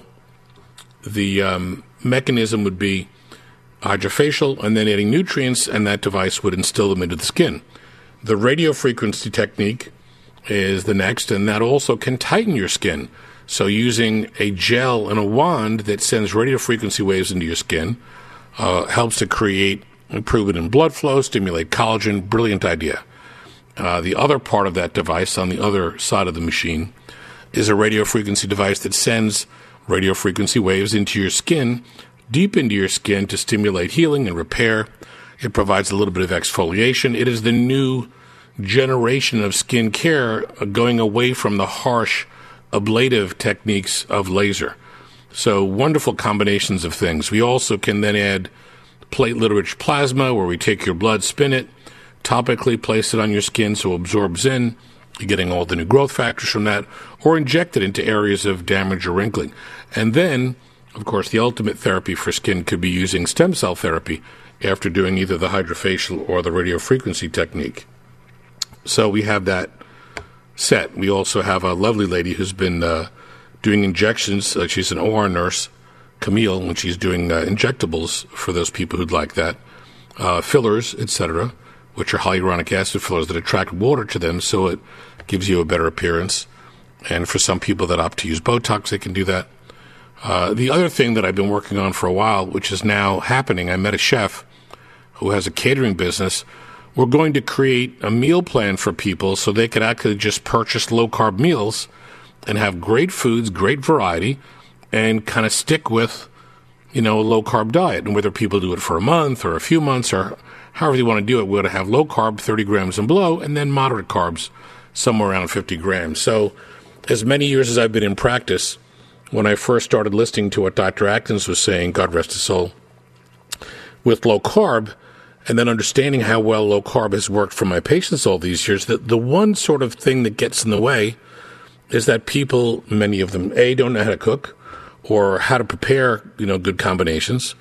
Speaker 2: the mechanism would be hydrofacial and then adding nutrients, and that device would instill them into the skin. The radiofrequency technique is the next, and that also can tighten your skin. So using a gel and a wand that sends radiofrequency waves into your skin helps to create improvement in blood flow, stimulate collagen. Brilliant idea. The other part of that device on the other side of the machine is a radiofrequency device that sends radiofrequency waves into your skin, deep into your skin, to stimulate healing and repair. It provides a little bit of exfoliation. It is the new generation of skin care going away from the harsh ablative techniques of laser. So wonderful combinations of things. We also can then add platelet-rich plasma, where we take your blood, spin it, topically place it on your skin so it absorbs in. You're getting all the new growth factors from that, or inject it into areas of damage or wrinkling. And then, of course, the ultimate therapy for skin could be using stem cell therapy after doing either the hydrofacial or the radiofrequency technique. So we have that set. We also have a lovely lady who's been doing injections. She's an OR nurse, Camille, when she's doing injectables for those people who'd like that. Fillers, etc., which are hyaluronic acid fillers that attract water to them, so it gives you a better appearance. And for some people that opt to use Botox, they can do that. The other thing that I've been working on for a while, which is now happening, I met a chef who has a catering business. We're going to create a meal plan for people so they could actually just purchase low-carb meals and have great foods, great variety, and kind of stick with, you know, a low-carb diet. And whether people do it for a month or a few months or however you want to do it, we're going to have low-carb, 30 grams and below, and then moderate carbs, somewhere around 50 grams. So as many years as I've been in practice, when I first started listening to what Dr. Atkins was saying, God rest his soul, with low-carb, and then understanding how well low-carb has worked for my patients all these years, the one sort of thing that gets in the way is that people, many of them, A, don't know how to cook or how to prepare, you know, good combinations.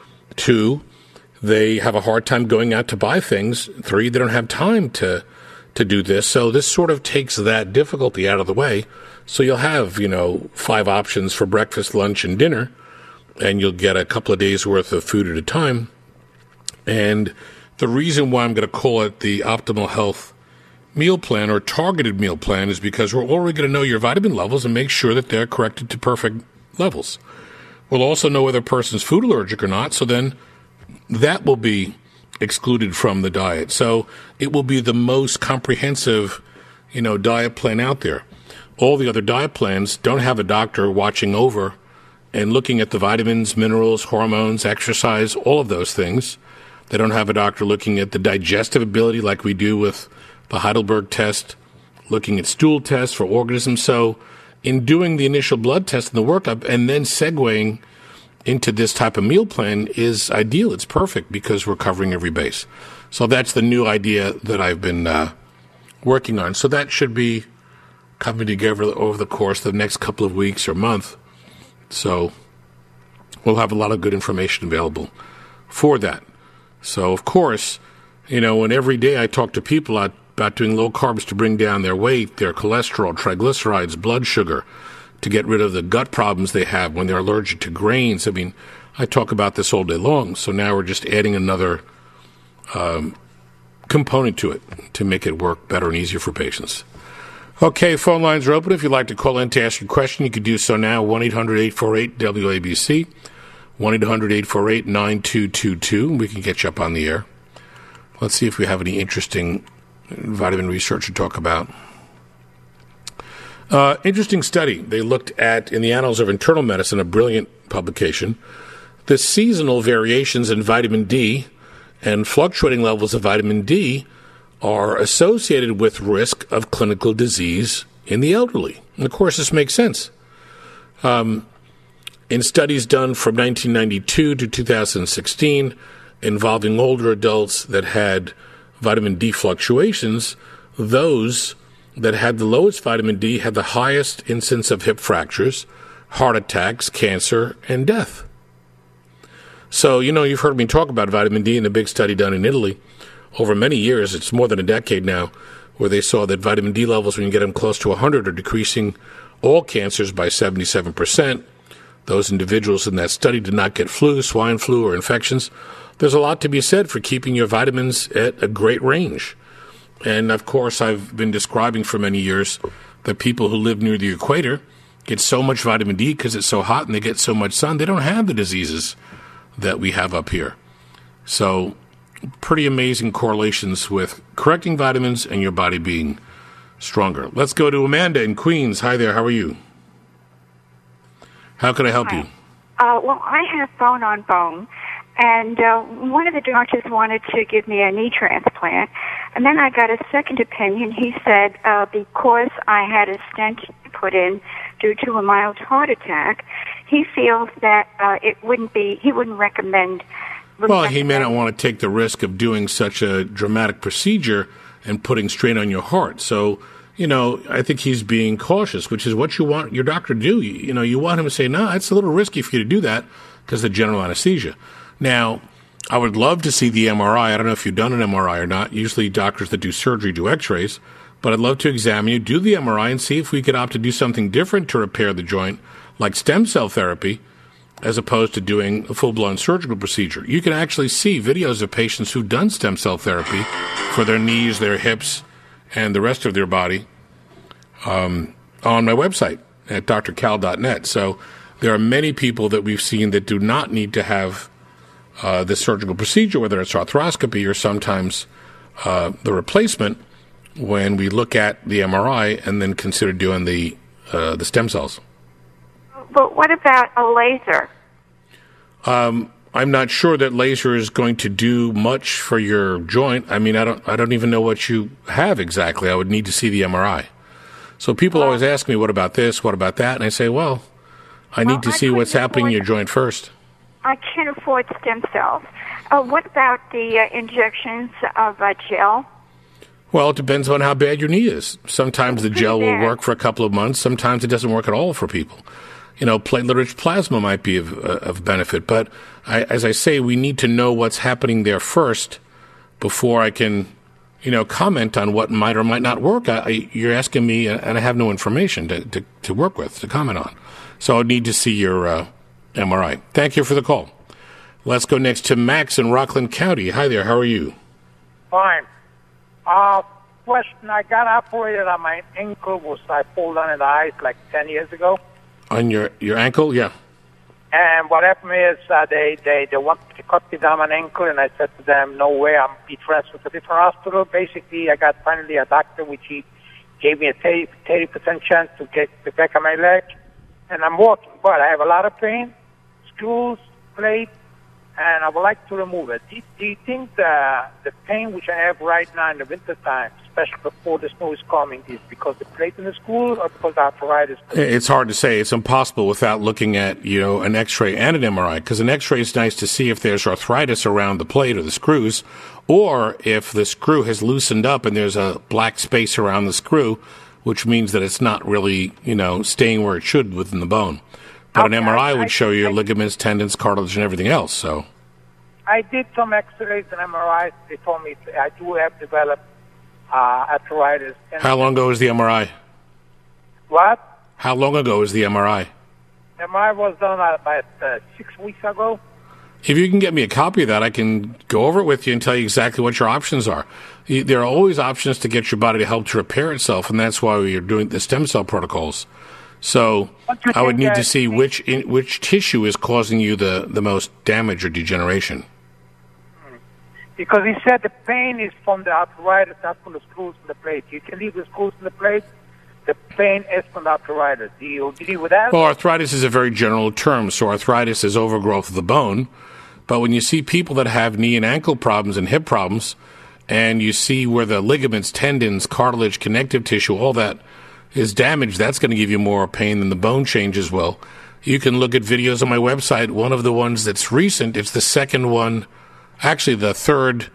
Speaker 2: 2, they have a hard time going out to buy things. 3, they don't have time to do this. So this sort of takes that difficulty out of the way. So you'll have, you know, 5 options for breakfast, lunch, and dinner, and you'll get a couple of days' worth of food at a time. And the reason why I'm going to call it the Optimal Health Meal Plan or Targeted Meal Plan is because we're already going to know your vitamin levels and make sure that they're corrected to perfect levels. We'll also know whether a person's food allergic or not, so then that will be excluded from the diet. So it will be the most comprehensive, you know, diet plan out there. All the other diet plans don't have a doctor watching over and looking at the vitamins, minerals, hormones, exercise, all of those things. They don't have a doctor looking at the digestive ability like we do with the Heidelberg test, looking at stool tests for organisms. So in doing the initial blood test and the workup and then segueing into this type of meal plan is ideal. It's perfect because we're covering every base. So that's the new idea that I've been working on. So that should be coming together over the course of the next couple of weeks or month. So we'll have a lot of good information available for that. So, of course, when every day I talk to people about doing low carbs to bring down their weight, their cholesterol, triglycerides, blood sugar, to get rid of the gut problems they have when they're allergic to grains. I mean, I talk about this all day long. So now we're just adding another component to it to make it work better and easier for patients. Okay, phone lines are open. If you'd like to call in to ask your question, you can do so now, 1-800-848-WABC, 1-800-848-9222. We can get you up on the air. Let's see if we have any interesting vitamin research to talk about. Interesting study. They looked at, in the Annals of Internal Medicine, a brilliant publication, the seasonal variations in vitamin D and fluctuating levels of vitamin D are associated with risk of clinical disease in the elderly. And, of course, this makes sense. In studies done from 1992 to 2016 involving older adults that had vitamin D fluctuations, those that had the lowest vitamin D had the highest incidence of hip fractures, heart attacks, cancer, and death. So, you've heard me talk about vitamin D in a big study done in Italy over many years. It's more than a decade now, where they saw that vitamin D levels, when you get them close to 100, are decreasing all cancers by 77%. Those individuals in that study did not get flu, swine flu, or infections. There's a lot to be said for keeping your vitamins at a great range. And, of course, I've been describing for many years that people who live near the equator get so much vitamin D because it's so hot and they get so much sun, they don't have the diseases that we have up here. So pretty amazing correlations with correcting vitamins and your body being stronger. Let's go to Amanda in Queens. Hi there. How are you? How can I help you?
Speaker 14: Well, I have bone on bone, and one of the doctors wanted to give me a knee transplant, and then I got a second opinion. He said because I had a stent put in due to a mild heart attack, he feels that he wouldn't recommend.
Speaker 2: Well, he may not want to take the risk of doing such a dramatic procedure and putting strain on your heart. So, I think he's being cautious, which is what you want your doctor to do. You want him to say, no, it's a little risky for you to do that because of general anesthesia. Now, I would love to see the MRI. I don't know if you've done an MRI or not. Usually doctors that do surgery do x-rays. But I'd love to examine you, do the MRI, and see if we could opt to do something different to repair the joint, like stem cell therapy, as opposed to doing a full-blown surgical procedure. You can actually see videos of patients who've done stem cell therapy for their knees, their hips, and the rest of their body on my website at drcal.net. So there are many people that we've seen that do not need to have this surgical procedure, whether it's arthroscopy or sometimes the replacement, when we look at the MRI and then consider doing the stem cells.
Speaker 14: But what about a laser?
Speaker 2: I'm not sure that laser is going to do much for your joint. I mean, I don't even know what you have exactly. I would need to see the MRI. So people always ask me, what about this? What about that? And I say, well, I need to see what's happening in your joint first.
Speaker 14: I can't afford stem cells. What about the injections of gel?
Speaker 2: Well, it depends on how bad your knee is. Sometimes the gel will work for a couple of months. Sometimes it doesn't work at all for people. Platelet-rich plasma might be of benefit. But as I say, we need to know what's happening there first before I can, comment on what might or might not work. You're asking me, and I have no information to work with, to comment on. So I need to see your MRI. Thank you for the call. Let's go next to Max in Rockland County. Hi there. How are you?
Speaker 15: Fine. Question, I got operated on my ankle. I pulled on the ice like 10 years ago.
Speaker 2: On your ankle? Yeah.
Speaker 15: And what happened is they wanted to cut me down my ankle, and I said to them, no way, I'm be transferred to a different hospital. Basically, I got finally a doctor, which he gave me a 30% chance to get the back of my leg. and I'm walking, but I have a lot of pain, screws, plate, and I would like to remove it. Do you think the pain which I have right now in the winter time, especially before the snow is coming, is because the plate in the screw or because the arthritis?
Speaker 2: It's hard to say. It's impossible without looking at, an X-ray and an MRI, because an X-ray is nice to see if there's arthritis around the plate or the screws, or if the screw has loosened up and there's a black space around the screw, which means that it's not really, staying where it should within the bone. But an MRI would show you your ligaments, tendons, cartilage, and everything else. So
Speaker 15: I did some X-rays and MRIs. They told me I do have developed arthritis.
Speaker 2: How long ago was the MRI?
Speaker 15: What?
Speaker 2: How long ago was the MRI?
Speaker 15: MRI was done about 6 weeks ago.
Speaker 2: If you can get me a copy of that, I can go over it with you and tell you exactly what your options are. There are always options to get your body to help to repair itself, and that's why we are doing the stem cell protocols. So I would need to see which tissue is causing you the most damage or degeneration.
Speaker 15: Because he said the pain is from the arthritis, not from the screws in the plate. You can leave the screws in the plate. The pain is from the arthritis. Do you agree with that?
Speaker 2: Well, arthritis is a very general term. So arthritis is overgrowth of the bone. But when you see people that have knee and ankle problems and hip problems, and you see where the ligaments, tendons, cartilage, connective tissue, all that is damaged, that's going to give you more pain than the bone changes will. You can look at videos on my website. One of the ones that's recent, it's the second one, actually the third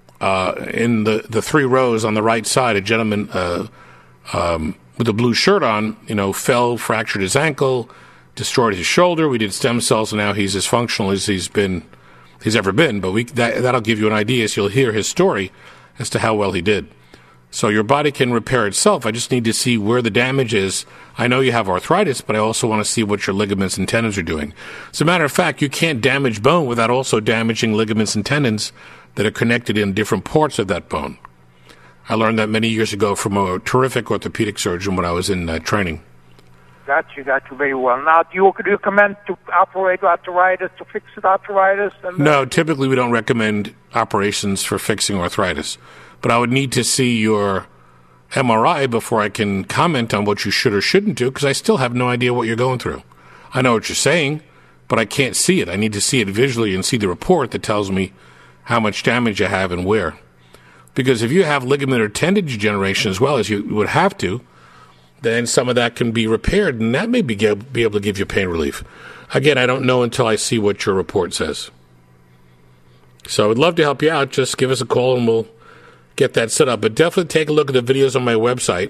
Speaker 2: in the 3 rows on the right side. A gentleman with a blue shirt on, fell, fractured his ankle, destroyed his shoulder. We did stem cells, and now he's as functional as he's ever been. But that'll give you an idea, so you'll hear his story as to how well he did. So your body can repair itself. I just need to see where the damage is. I know you have arthritis, but I also want to see what your ligaments and tendons are doing. As a matter of fact, you can't damage bone without also damaging ligaments and tendons that are connected in different parts of that bone. I learned that many years ago from a terrific orthopedic surgeon when I was in training.
Speaker 15: Got you very well. Now, do you recommend to operate arthritis, to fix the arthritis?
Speaker 2: No, typically we don't recommend operations for fixing arthritis. But I would need to see your MRI before I can comment on what you should or shouldn't do, because I still have no idea what you're going through. I know what you're saying, but I can't see it. I need to see it visually and see the report that tells me how much damage you have and where. Because if you have ligament or tendon degeneration as well as you would have to, then some of that can be repaired, and that may be able to give you pain relief. Again, I don't know until I see what your report says. So I would love to help you out. Just give us a call and we'll get that set up. But definitely take a look at the videos on my website,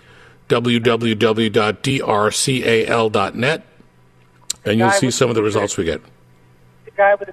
Speaker 2: www.drcal.net, and you'll see some of the results we get.
Speaker 15: The guy with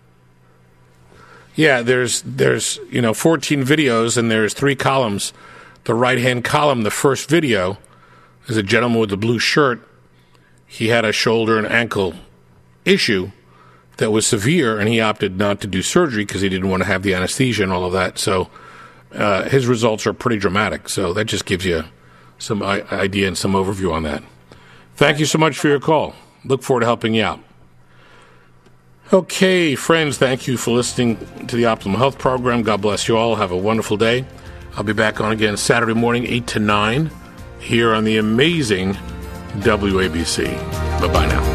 Speaker 2: Yeah, there's 14 videos, and there's 3 columns. The right-hand column, the first video, is a gentleman with a blue shirt. He had a shoulder and ankle issue that was severe, and he opted not to do surgery because he didn't want to have the anesthesia and all of that. So his results are pretty dramatic. So that just gives you some idea and some overview on that. Thank you so much for your call. Look forward to helping you out. Okay, friends, thank you for listening to the Optimal Health Program. God bless you all. Have a wonderful day. I'll be back on again Saturday morning, 8 to 9, here on the amazing WABC. Bye-bye now.